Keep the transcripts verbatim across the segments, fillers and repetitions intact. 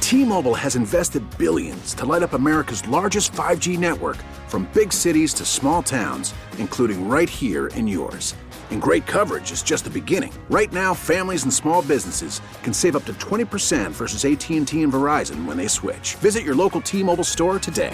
T-Mobile has invested billions to light up America's largest five G network, from big cities to small towns, including right here in yours. And great coverage is just the beginning. Right now, families and small businesses can save up to twenty percent versus A T and T and Verizon when they switch. Visit your local T-Mobile store today.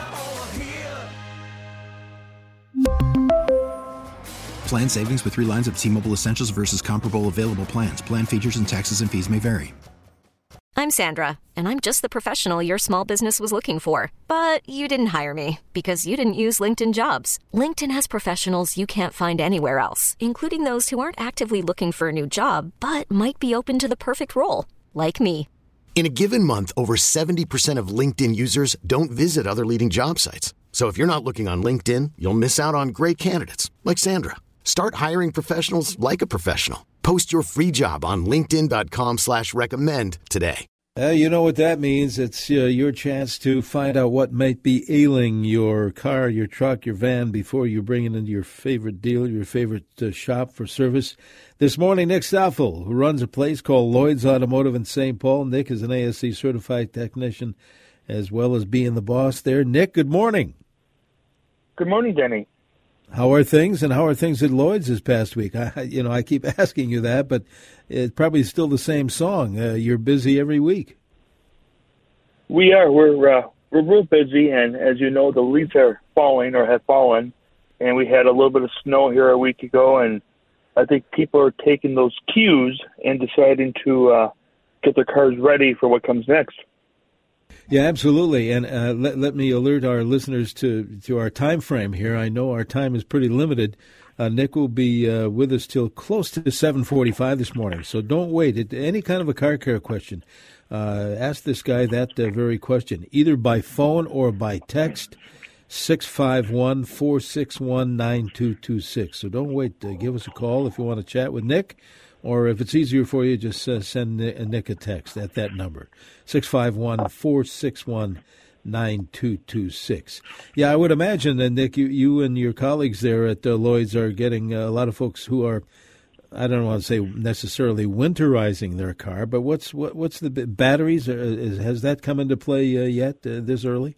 Plan savings with three lines of T-Mobile Essentials versus comparable available plans. Plan features and taxes and fees may vary. I'm Sandra, and I'm just the professional your small business was looking for. But you didn't hire me because you didn't use LinkedIn Jobs. LinkedIn has professionals you can't find anywhere else, including those who aren't actively looking for a new job, but might be open to the perfect role, like me. In a given month, over seventy percent of LinkedIn users don't visit other leading job sites. So if you're not looking on LinkedIn, you'll miss out on great candidates, like Sandra. Start hiring professionals like a professional. Post your free job on linkedin.com slash recommend today. Uh, you know what that means. It's uh, your chance to find out what might be ailing your car, your truck, your van before you bring it into your favorite dealer, your favorite uh, shop for service. This morning, Nick Stoffel, who runs a place called Lloyd's Automotive in Saint Paul. Nick is an A S C certified technician as well as being the boss there. Nick, good morning. Good morning, Denny. How are things, and how are things at Lloyd's this past week? I, you know, I keep asking you that, but it's probably still the same song. Uh, you're busy every week. We are. We're uh, we're real busy, and as you know, the leaves are falling or have fallen, and we had a little bit of snow here a week ago, and I think people are taking those cues and deciding to uh, get their cars ready for what comes next. Yeah, absolutely. And uh, let, let me alert our listeners to, to our time frame here. I know our time is pretty limited. Uh, Nick will be uh, with us till close to seven forty-five this morning. So don't wait. It, any kind of a car care question, uh, ask this guy that uh, very question, either by phone or by text, six five one, four six one, nine two two six. So don't wait. Uh, give us a call if you want to chat with Nick. Or if it's easier for you, just uh, send Nick a text at that number, six five one, four six one, nine two two six. Yeah, I would imagine, uh, Nick, you, you and your colleagues there at uh, Lloyd's are getting uh, a lot of folks who are, I don't want to say necessarily winterizing their car, but what's what, what's the batteries? Uh, is, has that come into play uh, yet uh, this early?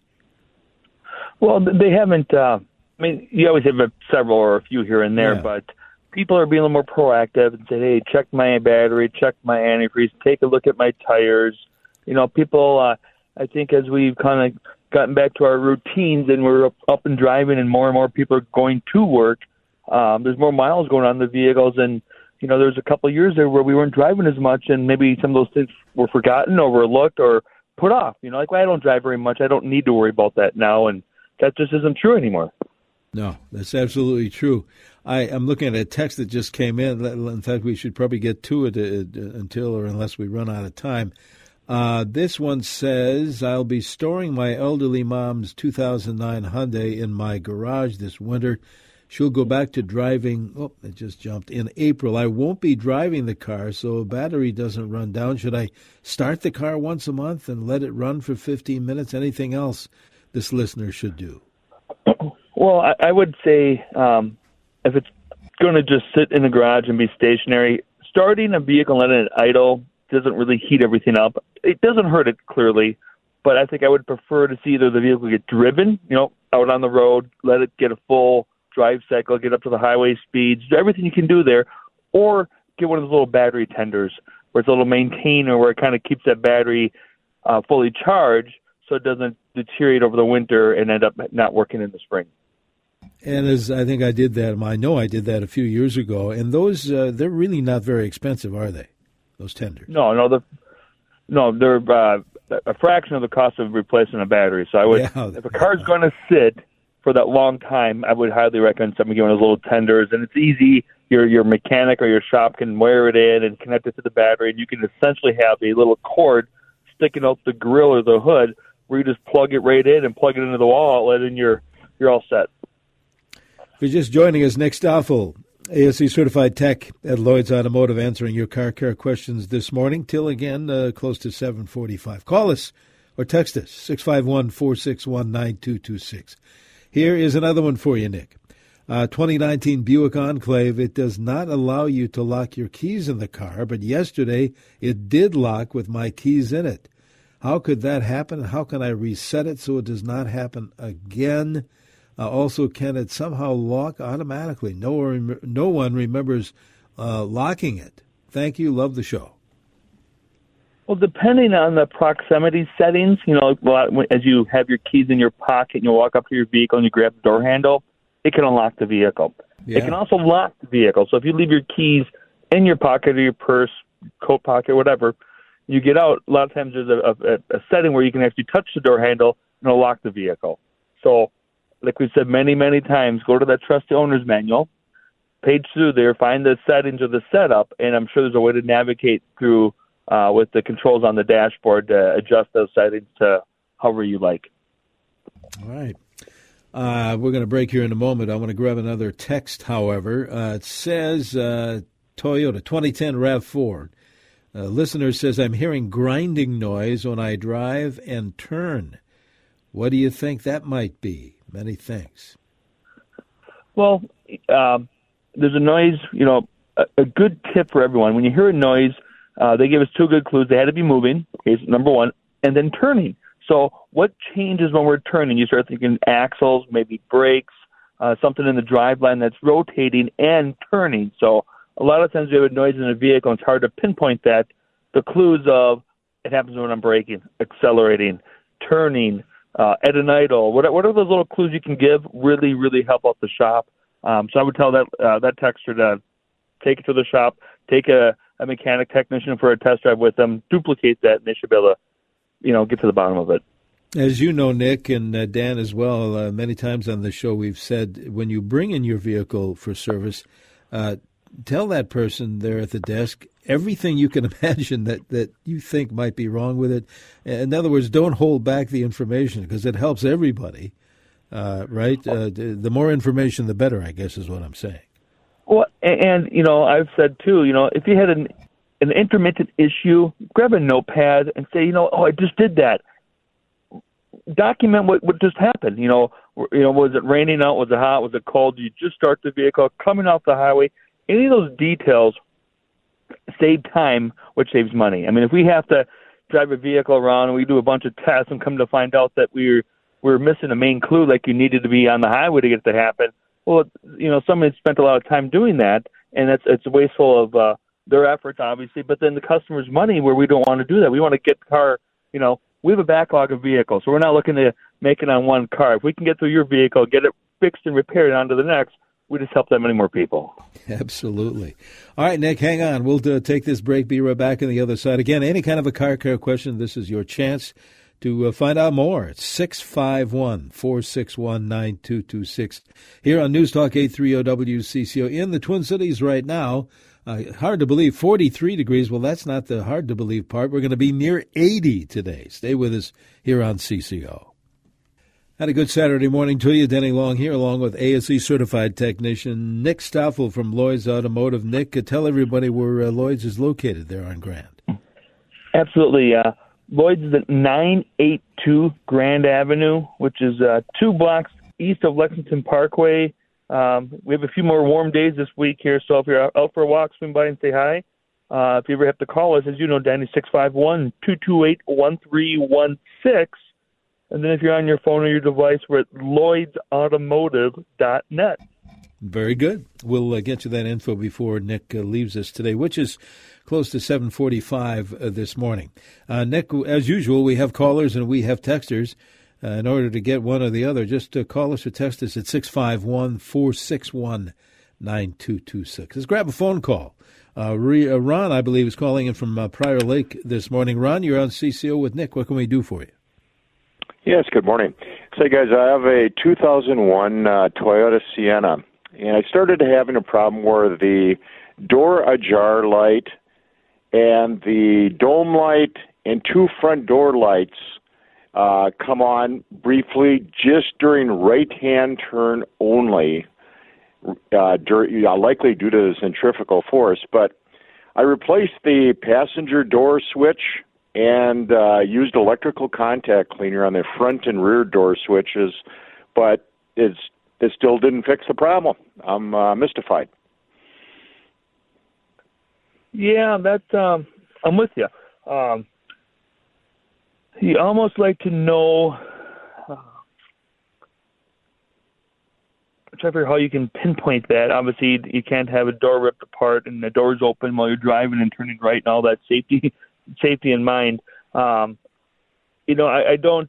Well, they haven't. Uh, I mean, you always have a, several or a few here and there, yeah. but people are being a little more proactive and say, hey, check my battery, check my antifreeze, take a look at my tires. You know, people, uh, I think as we've kind of gotten back to our routines and we're up, up and driving and more and more people are going to work, um, there's more miles going on the vehicles. And, you know, there's a couple of years there where we weren't driving as much and maybe some of those things were forgotten, overlooked, or put off. You know, like, well, I don't drive very much. I don't need to worry about that now. And that just isn't true anymore. No, that's absolutely true. I, I'm looking at a text that just came in. In fact, we should probably get to it uh, until or unless we run out of time. Uh, this one says, I'll be storing my elderly mom's two thousand nine Hyundai in my garage this winter. She'll go back to driving, oh, it just jumped, in April. I won't be driving the car, so a battery doesn't run down. Should I start the car once a month and let it run for fifteen minutes? Anything else this listener should do? Well, I, I would say um, if it's going to just sit in the garage and be stationary, starting a vehicle and letting it idle doesn't really heat everything up. It doesn't hurt it, clearly, but I think I would prefer to see either the vehicle get driven, you know, out on the road, let it get a full drive cycle, get up to the highway speeds, do everything you can do there, or get one of those little battery tenders where it's a little maintainer where it kind of keeps that battery uh, fully charged so it doesn't deteriorate over the winter and end up not working in the spring. And as I think I did that, I know I did that a few years ago, and those, uh, they're really not very expensive, are they, those tenders? No, no, the, no, they're uh, a fraction of the cost of replacing a battery. So I would, yeah, if a car's going to sit for that long time, I would highly recommend someone giving those little tenders, and it's easy. Your your mechanic or your shop can wear it in and connect it to the battery, and you can essentially have a little cord sticking out the grill or the hood where you just plug it right in and plug it into the wall outlet, and you're you're all set. If you're just joining us, Nick Stoffel, A S C certified tech at Lloyd's Automotive, answering your car care questions this morning till again uh, close to seven forty-five. Call us or text us, six five one, four six one, nine two two six. Here is another one for you, Nick. Uh, twenty nineteen Buick Enclave, it does not allow you to lock your keys in the car, but yesterday it did lock with my keys in it. How could that happen? How can I reset it so it does not happen again? Uh, also, can it somehow lock automatically? No one, no one remembers uh, locking it. Thank you. Love the show. Well, depending on the proximity settings, you know, as you have your keys in your pocket and you walk up to your vehicle and you grab the door handle, it can unlock the vehicle. Yeah. It can also lock the vehicle. So if you leave your keys in your pocket or your purse, coat pocket, whatever, you get out, a lot of times there's a, a, a setting where you can actually touch the door handle and it'll lock the vehicle. So, like we said many, many times, go to that trusty owner's manual, page through there, find the settings or the setup, and I'm sure there's a way to navigate through uh, with the controls on the dashboard to adjust those settings to however you like. All right. Uh, we're going to break here in a moment. I want to grab another text, however. Uh, it says uh, Toyota twenty ten RAV four. A listener says, I'm hearing grinding noise when I drive and turn. What do you think that might be? Many thanks. Well, um, there's a noise, you know, a, a good tip for everyone. When you hear a noise, uh, they give us two good clues. They had to be moving, okay, so number one, and then turning. So what changes when we're turning? You start thinking axles, maybe brakes, uh, something in the drive line that's rotating and turning. So a lot of times we have a noise in a vehicle, and it's hard to pinpoint that. The clues of it happens when I'm braking, accelerating, turning, uh, at an idle, whatever, whatever those little clues you can give really, really help out the shop. Um, so I would tell that uh, that texter to take it to the shop, take a, a mechanic technician for a test drive with them, duplicate that, and they should be able to, you know, get to the bottom of it. As you know, Nick, and uh, Dan as well, uh, many times on the show we've said when you bring in your vehicle for service, uh, tell that person there at the desk everything you can imagine that, that you think might be wrong with it. In other words, don't hold back the information because it helps everybody, uh, right? Uh, the more information, the better, I guess is what I'm saying. Well, and, you know, I've said, too, you know, if you had an, an intermittent issue, grab a notepad and say, you know, oh, I just did that. Document what, what just happened. You know, you know, was it raining out? Was it hot? Was it cold? Did you just start the vehicle? Coming off the highway? Any of those details save time, which saves money. I mean, if we have to drive a vehicle around and we do a bunch of tests and come to find out that we're we're missing a main clue like you needed to be on the highway to get it to happen, well, you know, somebody spent a lot of time doing that, and it's it's wasteful of uh, their efforts, obviously, but then the customer's money where we don't want to do that. We want to get the car, you know, we have a backlog of vehicles, so we're not looking to make it on one car. If we can get through your vehicle, get it fixed and repaired onto the next, we just help that many more people. Absolutely. All right, Nick, hang on. We'll uh, take this break, be right back on the other side. Again, any kind of a car care question, this is your chance to uh, find out more. It's six five one, four six one, nine two two six here on News Talk eight thirty W C C O in the Twin Cities right now. Uh, hard to believe, forty-three degrees. Well, that's not the hard to believe part. We're going to be near eighty today. Stay with us here on C C O. Had a good Saturday morning to you. Denny Long here, along with A S E certified technician Nick Stoffel from Lloyd's Automotive. Nick, uh, tell everybody where uh, Lloyd's is located there on Grand. Absolutely. Uh, Lloyd's is at nine eighty-two Grand Avenue, which is uh, two blocks east of Lexington Parkway. Um, we have a few more warm days this week here, so if you're out for a walk, swing by and say hi. Uh, if you ever have to call us, as you know, Danny, six five one, two two eight, one three one six. And then if you're on your phone or your device, we're at lloyds automotive dot net. Very good. We'll uh, get you that info before Nick uh, leaves us today, which is close to seven forty-five uh, this morning. Uh, Nick, as usual, we have callers and we have texters. Uh, in order to get one or the other, just uh, call us or text us at six five one, four six one, nine two two six. Let's grab a phone call. Uh, Ron, I believe, is calling in from uh, Prior Lake this morning. Ron, you're on C C O with Nick. What can we do for you? Yes, good morning. Say, guys, I have a two thousand one uh, Toyota Sienna, and I started having a problem where the door ajar light and the dome light and two front door lights uh, come on briefly just during right-hand turn only, uh, dur- uh, likely due to the centrifugal force. But I replaced the passenger door switch and uh, used electrical contact cleaner on the front and rear door switches, but it's, it still didn't fix the problem. I'm uh, mystified. Yeah, that's, um, I'm with you. Um, You almost like to know. Uh, I'm trying to figure how you can pinpoint that. Obviously, you can't have a door ripped apart and the door's open while you're driving and turning right and all that safety, safety in mind. Um, you know, I, I don't.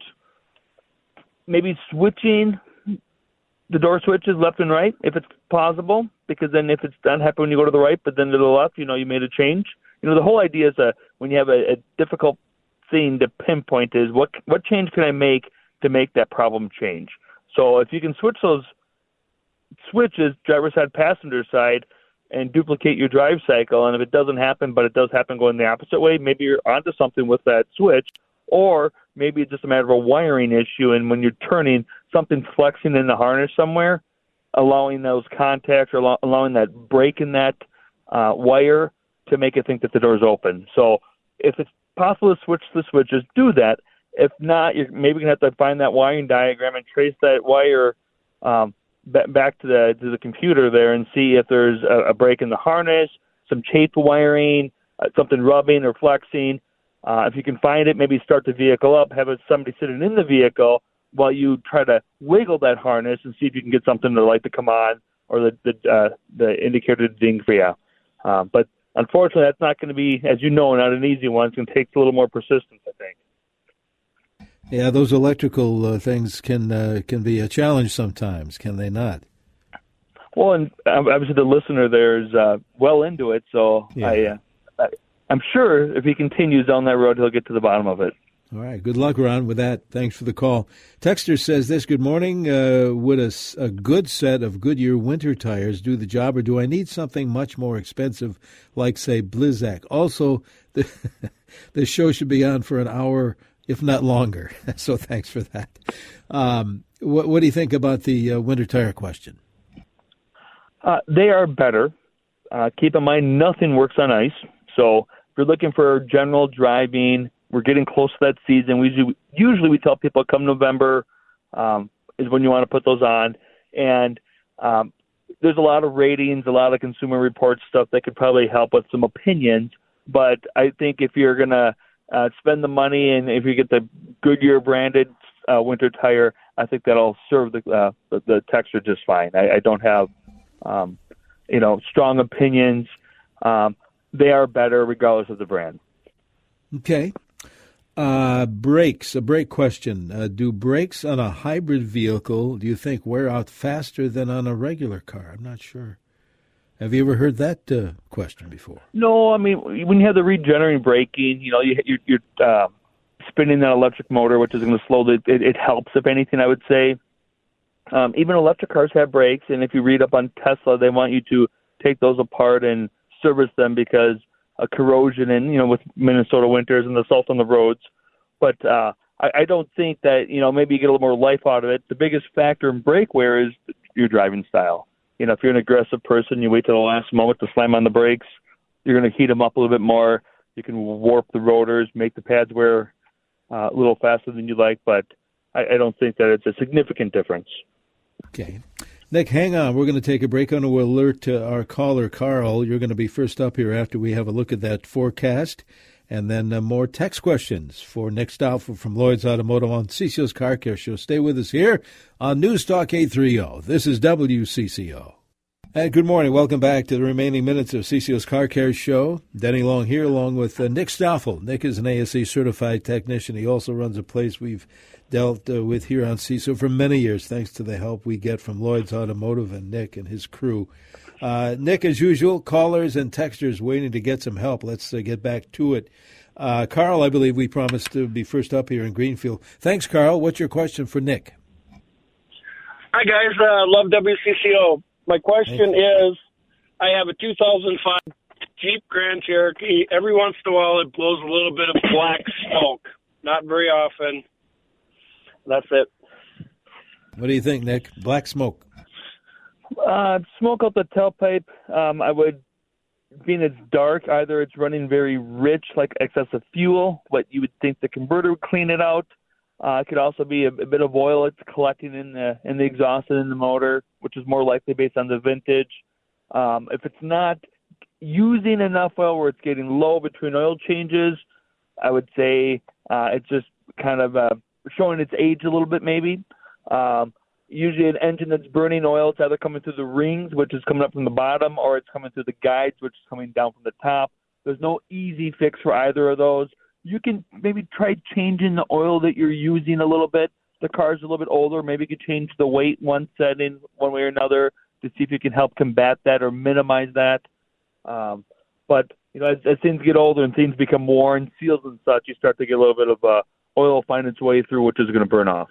Maybe switching the door switches left and right if it's possible, because then if it's done happen when you go to the right, but then to the left, you know, you made a change. You know, the whole idea is uh, when you have a, a difficult thing to pinpoint is what what change can I make to make that problem change. So if you can switch those switches, driver side, passenger side, and duplicate your drive cycle, and if it doesn't happen, but it does happen going the opposite way, maybe you're onto something with that switch, or maybe it's just a matter of a wiring issue, and when you're turning, something's flexing in the harness somewhere, allowing those contacts or allow, allowing that break in that uh, wire to make it think that the door's open. So if it's possible to switch the switches, do that. If not, you're maybe going to have to find that wiring diagram and trace that wire um, b- back to the to the computer there and see if there's a, a break in the harness, some chafed wiring, uh, something rubbing or flexing. Uh, if you can find it, maybe start the vehicle up, have somebody sitting in the vehicle while you try to wiggle that harness and see if you can get something to light to come on or the the, uh, the indicator to ding for you. Uh, but unfortunately, that's not going to be, as you know, not an easy one. It's going to take a little more persistence, I think. Yeah, those electrical uh, things can uh, can be a challenge sometimes, can they not? Well, and obviously the listener there is uh, well into it, so yeah. I, uh, I, I'm sure if he continues down that road, he'll get to the bottom of it. All right. Good luck, Ron, with that. Thanks for the call. Texter says this, good morning. Uh, would a, a good set of Goodyear winter tires do the job, or do I need something much more expensive like, say, Blizzak? Also, the, the show should be on for an hour, if not longer. So thanks for that. Um, what, what do you think about the uh, winter tire question? Uh, they are better. Uh, keep in mind, nothing works on ice. So if you're looking for general driving, we're getting close to that season. We usually, usually we tell people come November um, is when you want to put those on. And um, there's a lot of ratings, a lot of consumer reports stuff that could probably help with some opinions. But I think if you're going to uh, spend the money and if you get the Goodyear branded uh, winter tire, I think that'll serve the uh, the, the texture just fine. I, I don't have, um, you know, strong opinions. Um, they are better regardless of the brand. Okay. Uh, brakes, a brake question. Uh, do brakes on a hybrid vehicle, do you think, wear out faster than on a regular car? I'm not sure. Have you ever heard that uh, question before? No, I mean, when you have the regenerating braking, you know, you, you're, you're uh, spinning that electric motor, which is going to slow the, it, it helps, if anything, I would say. Um, even electric cars have brakes, and if you read up on Tesla, they want you to take those apart and service them because uh, corrosion and, you know, with Minnesota winters and the salt on the roads. But uh, I, I don't think that, you know, maybe you get a little more life out of it. The biggest factor in brake wear is your driving style. You know, if you're an aggressive person, you wait till the last moment to slam on the brakes, you're going to heat them up a little bit more. You can warp the rotors, make the pads wear uh, a little faster than you like, but I, I don't think that it's a significant difference. Okay. Nick, hang on. We're going to take a break. On to alert uh, our caller, Carl. You're going to be first up here after we have a look at that forecast. And then uh, more text questions for Nick Stoffel from Lloyd's Automotive on C C O's Car Care Show. Stay with us here on News Talk eight thirty. This is W C C O. And good morning. Welcome back to the remaining minutes of C C O's Car Care Show. Denny Long here along with uh, Nick Stoffel. Nick is an A S E certified technician. He also runs a place we've dealt uh, with here on C C O for many years, thanks to the help we get from Lloyd's Automotive and Nick and his crew. Uh, Nick, as usual, callers and texters waiting to get some help. Let's uh, get back to it. Uh, Carl, I believe we promised to be first up here in Greenfield. Thanks, Carl. What's your question for Nick? Hi, guys. Uh, love W C C O. My question is, I have a two thousand five Jeep Grand Cherokee. Every once in a while, it blows a little bit of black smoke. Not very often. That's it. What do you think, Nick? Black smoke. Uh, smoke out the tailpipe, um, I would, being it's dark, either it's running very rich, like excessive fuel, but you would think the converter would clean it out. Uh, it could also be a, a bit of oil it's collecting in the in the exhaust and in the motor, which is more likely based on the vintage. Um, if it's not using enough oil where it's getting low between oil changes, I would say uh, it's just kind of uh, showing its age a little bit maybe. Um, usually an engine that's burning oil, it's either coming through the rings, which is coming up from the bottom, or it's coming through the guides, which is coming down from the top. There's no easy fix for either of those. You can maybe try changing the oil that you're using a little bit. The car's a little bit older. Maybe you could change the weight one setting one way or another to see if you can help combat that or minimize that. Um, but, you know, as, as things get older and things become worn, seals and such, you start to get a little bit of uh, oil find its way through, which is going to burn off.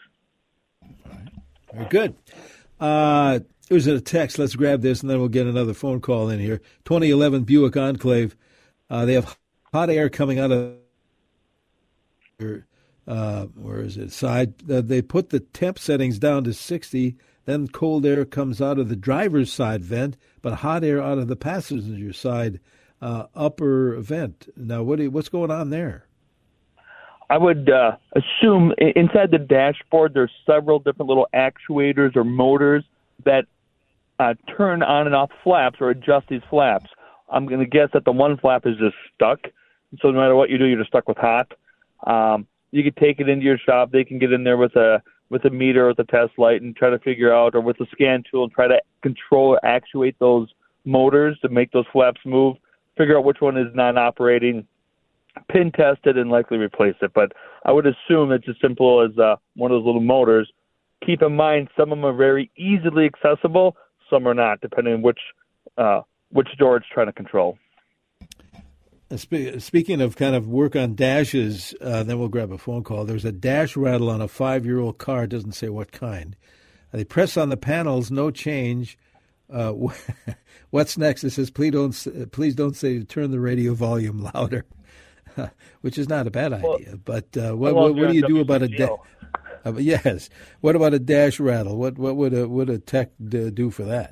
Very good. Uh, it was a text. Let's grab this, and then we'll get another phone call in here. twenty eleven Buick Enclave. Uh, they have hot air coming out of their, uh, where is it, side. Uh, they put the temp settings down to sixty. Then cold air comes out of the driver's side vent, but hot air out of the passenger side uh, upper vent. Now, what do you, what's going on there? I would uh, assume inside the dashboard there's several different little actuators or motors that uh, turn on and off flaps or adjust these flaps. I'm going to guess that the one flap is just stuck, so no matter what you do, you're just stuck with hot. Um, you could take it into your shop. They can get in there with a with a meter, with a test light, and try to figure out, or with a scan tool, and try to control or actuate those motors to make those flaps move, figure out which one is not operating, pin test it, and likely replace it. But I would assume it's as simple as uh, one of those little motors. Keep in mind, some of them are very easily accessible, some are not, depending on which uh, which door it's trying to control. Spe- speaking of kind of work on dashes, uh, then we'll grab a phone call. There's a dash rattle on a five-year-old car. It doesn't say what kind. They press on the panels, no change. Uh, what's next? It says, please don't, please don't say turn the radio volume louder, which is not a bad idea. Well, but uh, what, what, what do you do about a dash? Uh, yes. What about a dash rattle? What what would a would a tech d- do for that?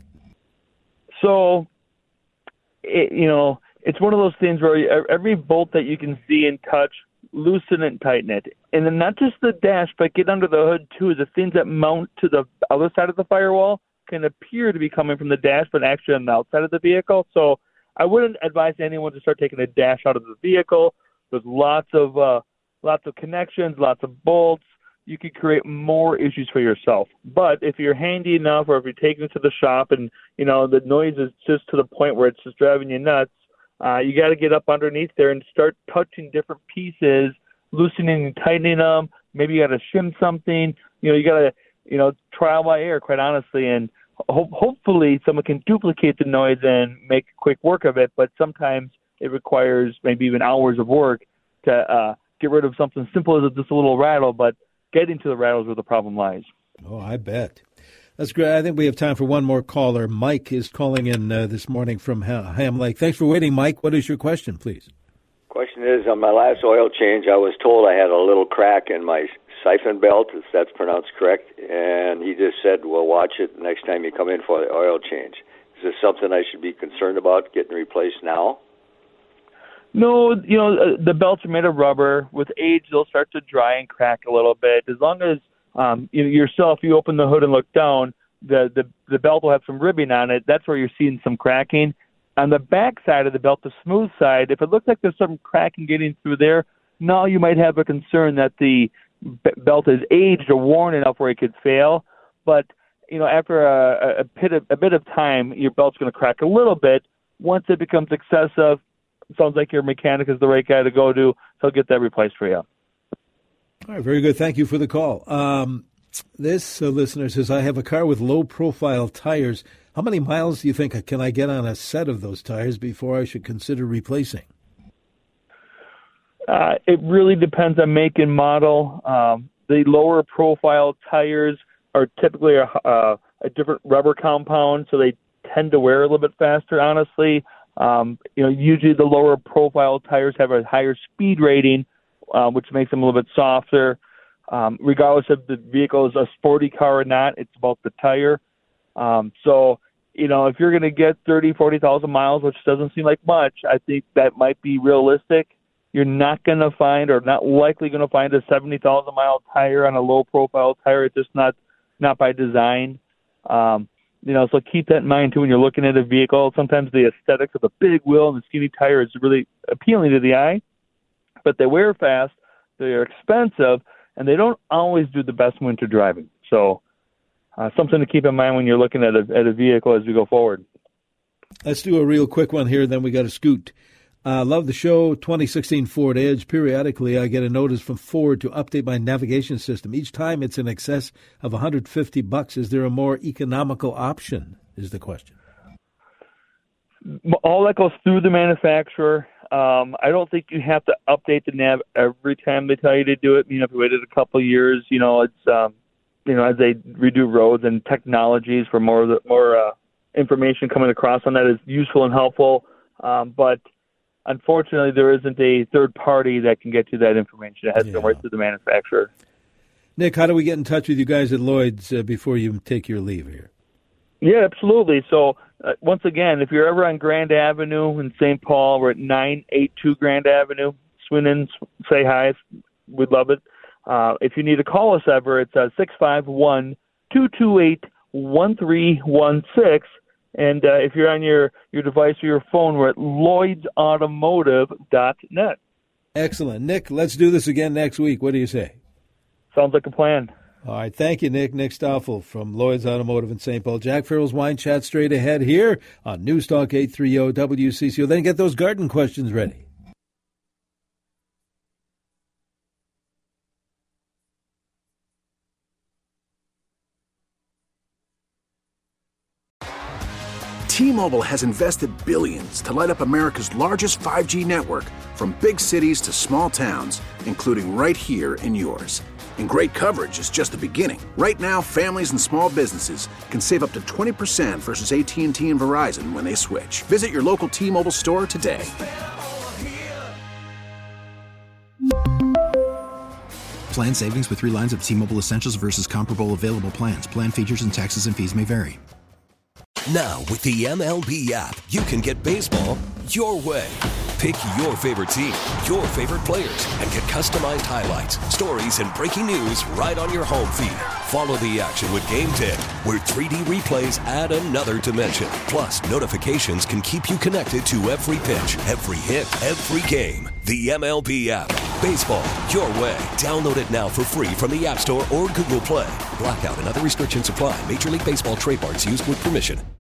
So, it, you know, it's one of those things where every bolt that you can see and touch, loosen it and tighten it. And then not just the dash, but get under the hood too. The things that mount to the other side of the firewall can appear to be coming from the dash, but actually on the outside of the vehicle. So I wouldn't advise anyone to start taking a dash out of the vehicle. There's lots of uh, lots of connections, lots of bolts. You could create more issues for yourself. But if you're handy enough, or if you're taking it to the shop and, you know, the noise is just to the point where it's just driving you nuts, uh, you got to get up underneath there and start touching different pieces, loosening and tightening them. Maybe you got to shim something. You know, you got to, you know, trial by ear, quite honestly, and ho- hopefully someone can duplicate the noise and make quick work of it. But sometimes it requires maybe even hours of work to uh, get rid of something simple as just a little rattle, but getting to the rattles where the problem lies. Oh, I bet. That's great. I think we have time for one more caller. Mike is calling in uh, this morning from ha- Ham Lake. Thanks for waiting, Mike. What is your question, please? Question is, on my last oil change, I was told I had a little crack in my siphon belt, if that's pronounced correct, and he just said, well, watch it next time you come in for the oil change. Is this something I should be concerned about getting replaced now? No, you know, the belts are made of rubber. With age, they'll start to dry and crack a little bit. As long as um, you know, yourself, you open the hood and look down, the, the, the belt will have some ribbing on it. That's where you're seeing some cracking. On the back side of the belt, the smooth side, if it looks like there's some cracking getting through there, now you might have a concern that the b- belt is aged or worn enough where it could fail. But, you know, after a, a, bit, of, a bit of time, your belt's going to crack a little bit. Once it becomes excessive, sounds like your mechanic is the right guy to go to. He'll get that replaced for you. All right, very good. Thank you for the call. Um, this uh, listener says, I have a car with low-profile tires. How many miles do you think can I get on a set of those tires before I should consider replacing? Uh, it really depends on make and model. Um, the lower-profile tires are typically a, uh, a different rubber compound, so they tend to wear a little bit faster, honestly. Um, you know, usually the lower profile tires have a higher speed rating, uh, which makes them a little bit softer. Um, regardless if the vehicle is a sporty car or not, it's about the tire. Um, so, you know, if you're going to get thirty, forty thousand miles, which doesn't seem like much, I think that might be realistic. You're not going to find, or not likely going to find, a seventy thousand mile tire on a low profile tire. It's just not, not by design. Um, You know, so keep that in mind, too, when you're looking at a vehicle. Sometimes the aesthetics of the big wheel and the skinny tire is really appealing to the eye, but they wear fast, they're expensive, and they don't always do the best winter driving. So uh, something to keep in mind when you're looking at a, at a vehicle as we go forward. Let's do a real quick one here, then we got to scoot. Uh, love the show. twenty sixteen Ford Edge. Periodically, I get a notice from Ford to update my navigation system. Each time it's in excess of one hundred fifty bucks. Is there a more economical option, is the question. All that goes through the manufacturer. Um, I don't think you have to update the nav every time they tell you to do it. You know, if you waited a couple of years, you know, it's, um, you know, as they redo roads and technologies for more, more uh, information coming across on that is useful and helpful. Um, but unfortunately, there isn't a third party that can get you that information. It has yeah. to go right through the manufacturer. Nick, how do we get in touch with you guys at Lloyd's uh, before you take your leave here? Yeah, absolutely. So, uh, once again, if you're ever on Grand Avenue in Saint Paul, we're at nine eighty-two Grand Avenue. Swing in, say hi. We'd love it. Uh, if you need to call us ever, it's uh, six five one, two two eight, one three one six. And uh, if you're on your, your device or your phone, we're at lloyds automotive dot net. Excellent. Nick, let's do this again next week. What do you say? Sounds like a plan. All right. Thank you, Nick. Nick Stoffel from Lloyd's Automotive in Saint Paul. Jack Farrell's Wine Chat straight ahead here on News Talk eight thirty W C C O. Then get those garden questions ready. T-Mobile has invested billions to light up America's largest five G network, from big cities to small towns, including right here in yours. And great coverage is just the beginning. Right now, families and small businesses can save up to twenty percent versus A T and T and Verizon when they switch. Visit your local T-Mobile store today. Plan savings with three lines of T-Mobile Essentials versus comparable available plans. Plan features and taxes and fees may vary. Now, with the M L B app, you can get baseball your way. Pick your favorite team, your favorite players, and get customized highlights, stories, and breaking news right on your home feed. Follow the action with Game ten, where three D replays add another dimension. Plus, notifications can keep you connected to every pitch, every hit, every game. The M L B app. Baseball your way. Download it now for free from the App Store or Google Play. Blackout and other restrictions apply. Major League Baseball trademarks used with permission.